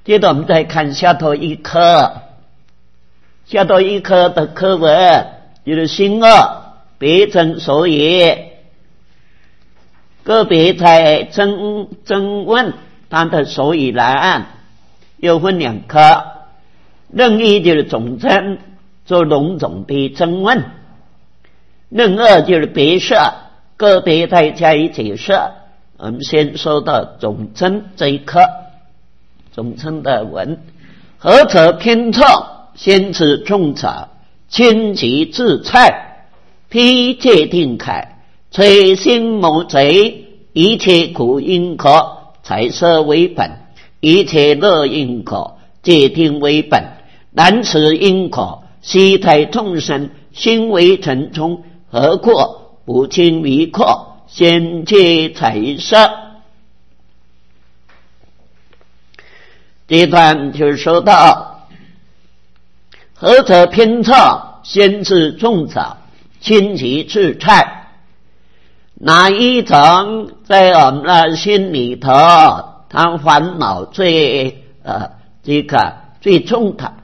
接着我们再看下头一科，下头一科的课文就是心恶别称所也，个别在争问它的所以然，又分两科，任一就是总称，做笼总的争问；任二就是别设，个别再加以解释。我们先说到总称这一科，总称的文，何者偏错，先持众者，亲其自蔡，披界定凯，垂心谋贼，一切苦因果，财色为本，一切乐因果，界定为本，难此因果，悉太众生，心为尘中，何过不轻于过，先界财色。这一段就是说到何者偏错，先持众者，亲其自蔡，哪一种在我们的心里头他烦恼最重的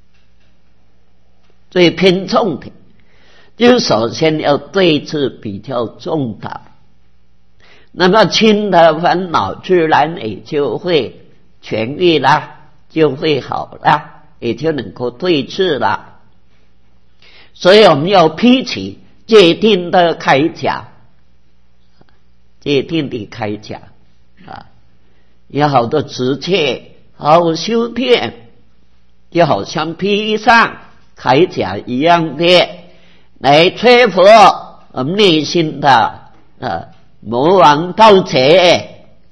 最偏重的，就首先要对治比较重的，那么轻的烦恼自然也就会痊愈了，就会好了，也就能够对治了。所以我们要披起界定的铠甲，界定的铠甲有好多直切，好修炼，就好像披上铠甲一样的，来摧伏我们内心的魔王盗贼。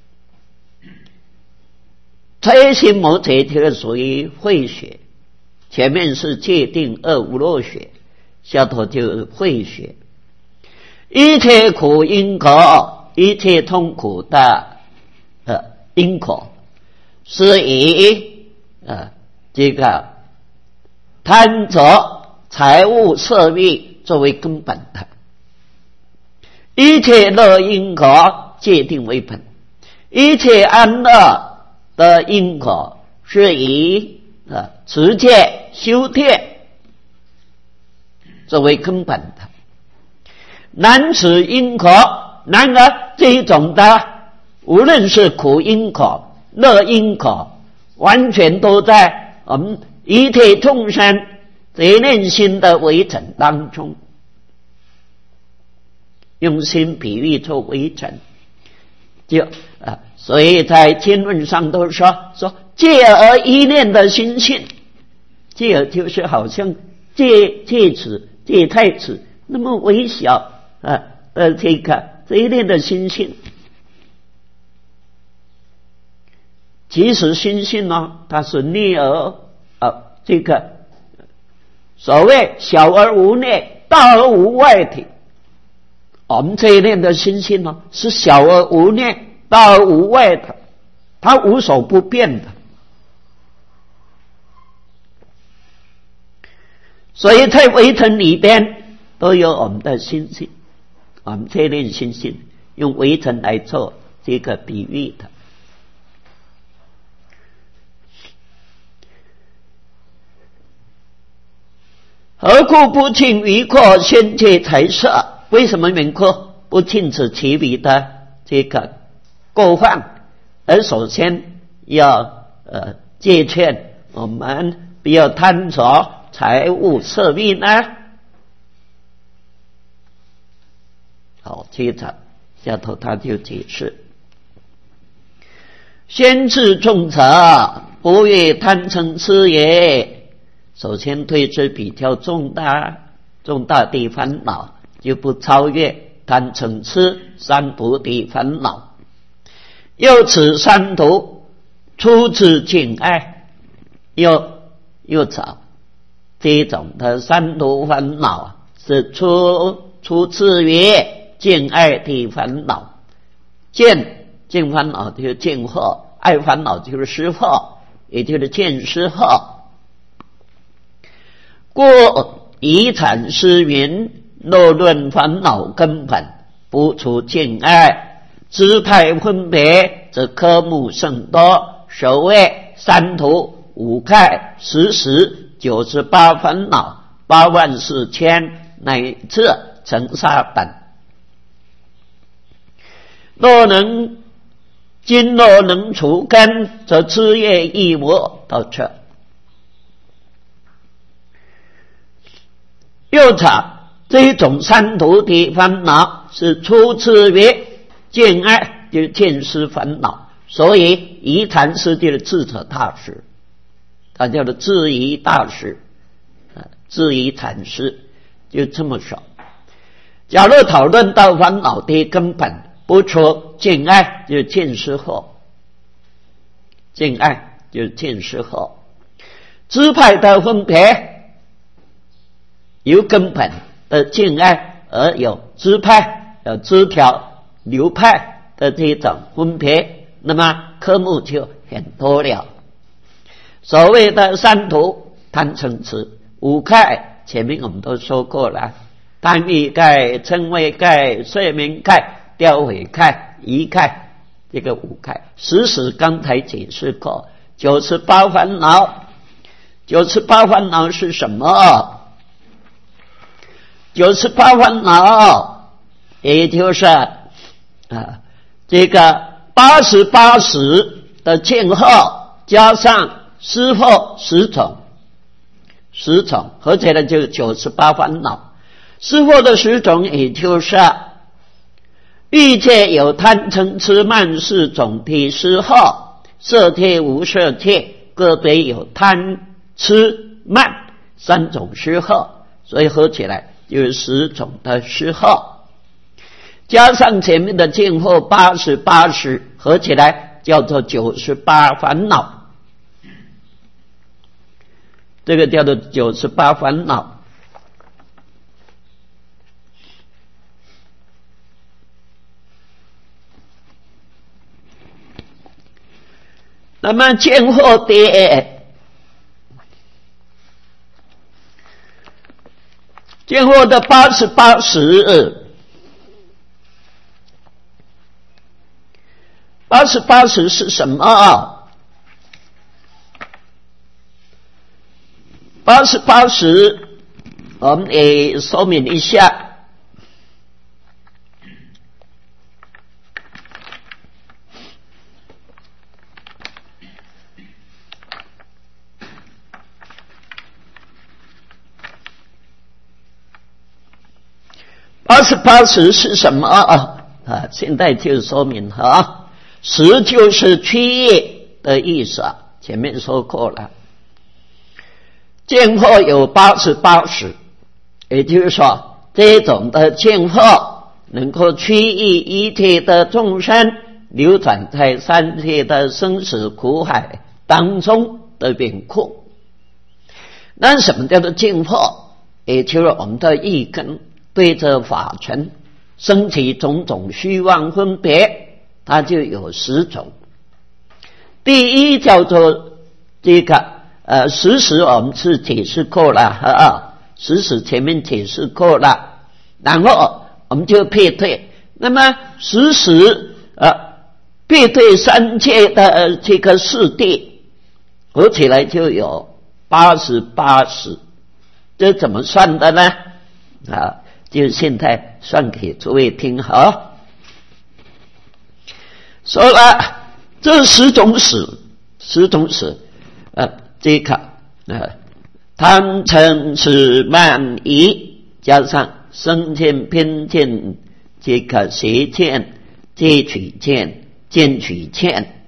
推心魔贼就是属于慧学，前面是界定二无漏学，下头就是慧学。一切苦因果，一切痛苦的因果，是以这个贪着财物色欲作为根本的，一切乐因果界定为本，一切安乐的因果是以持戒修戒作为根本的。难此因果，然而这一种的无论是苦因果乐因果，完全都在我们一切众生这念心的围城当中，用心比喻做围城，就所以在经论上都说戒而一念的心性，戒而就是好像戒尺戒太尺那么微小这一念的心性，其实心性呢，它是内而所谓小而无内，大而无外的。我们这一念的心性呢，是小而无内，大而无外的，它无所不变的。所以在围城里边都有我们的心性，我们这一念心性用围城来做这个比喻的。何故不轻于过，先界财色？为什么能够不禁止其余的这个过犯，而首先要戒劝我们不要贪着财物色欲呢？好，接着下头他就解释：先治众者，不越贪嗔痴也。首先对治比较重大的烦恼，就不超越贪嗔痴三毒的烦恼。又此三毒出自敬爱，又找这种的三毒烦恼是出自于敬爱的烦恼。敬烦恼就是敬惑，爱烦恼就是失惑，也就是见失惑。故以阐释云：若论烦恼根本，不除敬爱，支派分别，则科目甚多。所谓三途五盖十时98烦恼84000乃至成沙本。今若能除根，则枝叶亦无到这。又查这种三途的烦恼是出自于见爱，就是见思烦恼，所以疑禅师就是智者大师，他叫做智疑大师，智疑禅师就这么说。假如讨论到烦恼的根本，不出见爱，就是见思惑，见爱就是见思惑。支派的分别由根本的见爱而有支派、有枝条、流派的这种分别，那么科目就很多了。所谓的三途贪嗔痴，五盖前面我们都说过了，贪欲盖、嗔恚盖、睡眠盖、掉悔盖、疑盖，这个五盖。十时刚才解释过，98烦恼。98烦恼是什么？98烦恼也就是这个88时的见惑加上思惑10种合起来就98烦恼。思惑的10种也就是欲界有贪嗔痴慢4种的思惑，色界无色界个别有贪痴慢3种思惑，所以合起来就是10种的思惑，加上前面的见惑88时，合起来叫做98烦恼，这个叫做98烦恼。那么见惑的88时，88时是什么？88时我们也说明一下。88时是什么现在就说明时就是区域的意思前面说过了。见惑有88时，也就是说这种的见惑能够区域一切的众生流转在三界的生死苦海当中的缘故。那什么叫做见惑？也就是我们的意根对着法尘升起种种虚妄分别，它就有10种。第一叫做这个十时我们是解释过了十时前面解释过了，然后我们就配对。那么十时配对三界的这个四谛，合起来就有88时。这怎么算的呢？就现在算给诸位听说了这10种史这个贪嗔痴慢疑加上身见偏见这个邪见戒取见见取见，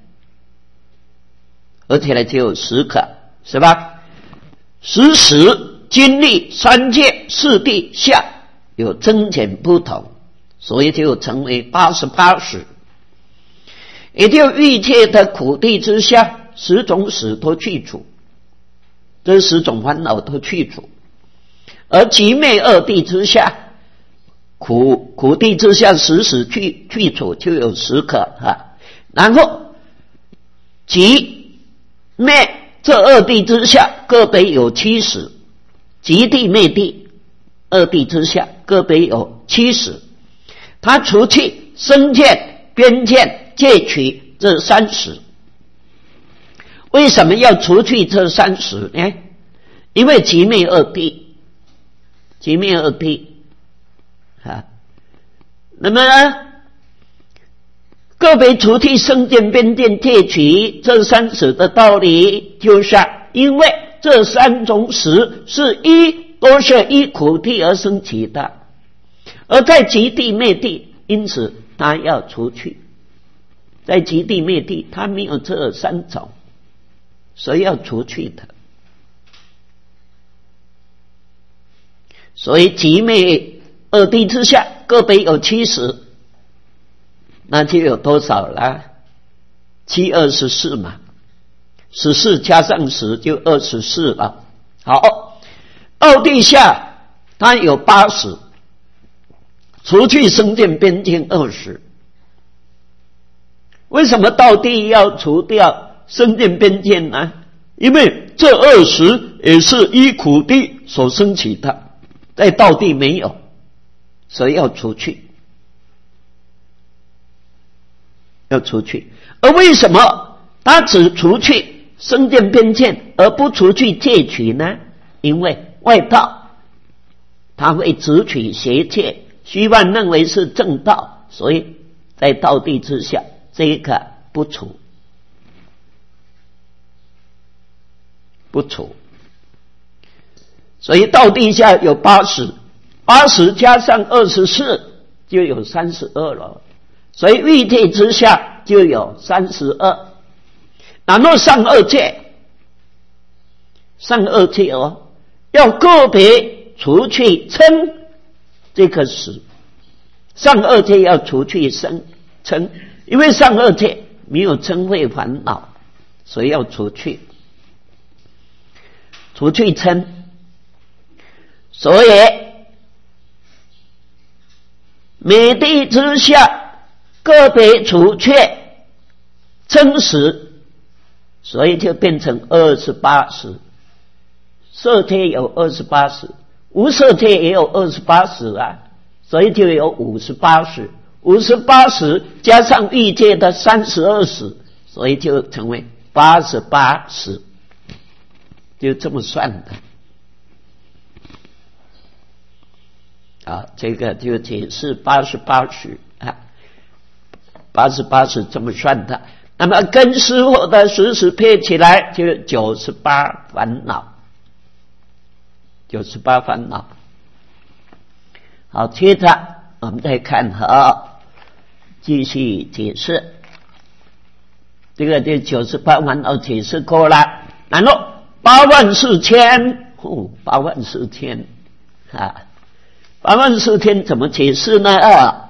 合起来就有10个，是吧？10时经历三界四谛下有增减不同，所以就成为88时。也就欲界的苦地之下10种死都去除，这10种烦恼都去除。而极灭二谛之下苦地之下10时去除就有10个然后极灭这二谛之下各别有7时，极地灭地二谛之下各别有7时，它除去身见边见戒取这3时， 为什么要除去这30呢？因为极灭二谛啊。那么呢，个别除去生见边见戒取这30的道理，就是因为这3种识都是依苦谛而生起的，而在极谛灭谛，因此他要除去。在极谛灭谛，他没有这3种，所以要除去的。所以极灭二谛之下，个别有70，那就有多少了？7、24嘛，14加上10就24了。好，二谛下它有80，除去生见边见20。为什么道谛要除掉生见边见呢？因为这20也是依苦谛所生起的，在道谛没有，所以要除去。而为什么他只除去生见边见而不除去戒取呢？因为外道他会只取邪戒，虚妄认为是正道，所以在道谛之下这个不除。所以道谛下有80加上24就有32了，所以欲界之下就有32。然后上二界要个别除去嗔这个识，上二界要除去嗔，因为上二界没有嗔恚烦恼，所以要除去嗔。所以灭谛之下个别除去嗔识，所以就变成28识。色界有28识，无色界也有28识啊，所以就有58识。58识加上欲界的32识，所以就成为88识，就这么算的。这个就解释88识88是这么算的。那么跟师父的10识配起来就98烦恼。好，接着我们再看继续解释。这个就98烦恼解释过了。然后8400084000怎么解释呢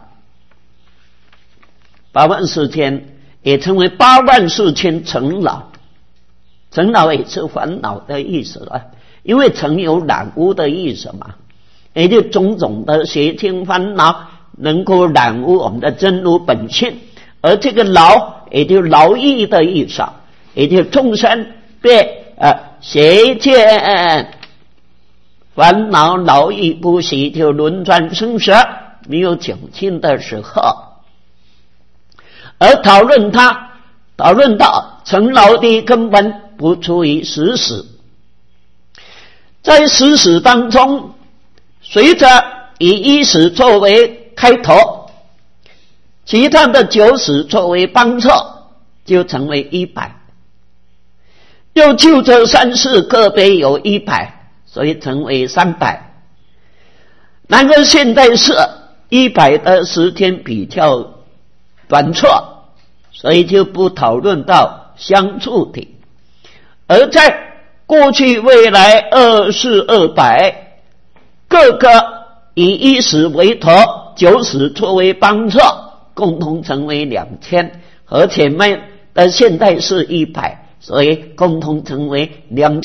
？84000也称为84000尘恼，尘恼也是烦恼的意思了，因为尘有染污的意思嘛，也就种种的邪听烦恼能够染污我们的真如本性，而这个劳也就劳役的意思，也就众生被邪见烦恼劳役不息，就轮转生死，没有究竟的时候。而讨论到尘劳的根本不出于10识，在10识当中，随着以1识作为开头，其他的9识作为帮trợ，就成为100。又就这3识个别有100，所以成为300。然而现在是100的时间比较短促，所以就不讨论到相处的。而在过去未来200，各个以1识为头，9识作为帮助，共同成为2000，和前面的现在是100，所以共同成为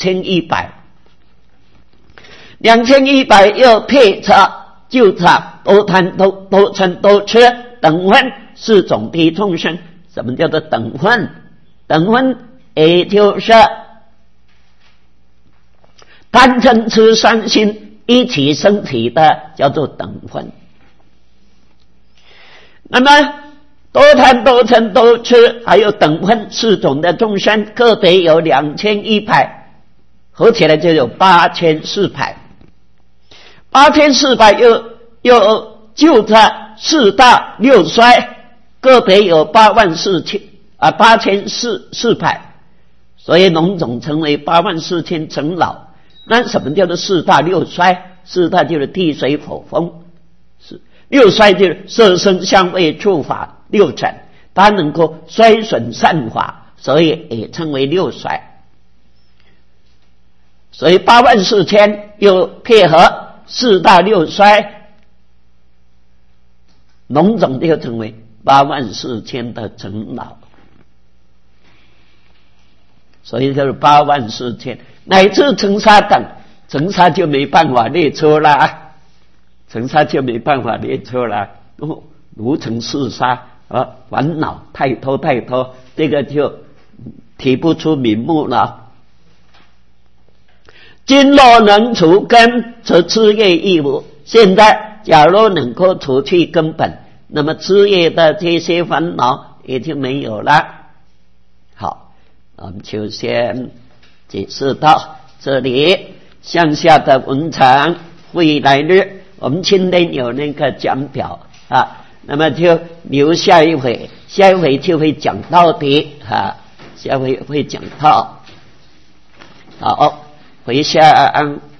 2100。2100又配差、就差、多贪、多嗔、多痴等分4种的众生。什么叫做等分？等分也就是贪嗔痴3心一起升起的，叫做等分。那么多贪多嗔多痴还有等分四种的众生，个别有2100，合起来就有8400。8400又就在四大六衰，个别有8400，所以龙种成为84000成老。那什么叫做四大六衰？四大就是地水火风，六衰就是色声香味触法六尘，它能够衰损善法，所以也称为六衰。所以84000又配合四大六衰，龙种就成为84000的成老，所以就是84000，乃至尘沙等，尘沙就没办法列出啦，尘沙就没办法列出啦。如尘世沙烦恼太多，这个就提不出名目了。今若能除根，则枝叶亦无。现在假如能够除去根本，那么枝叶的这些烦恼也就没有了。好，我们就先解释到这里。向下的文章未来日我们今天有那个讲表那么就留下一回，下一回就会讲到的下回会讲到。好，回向。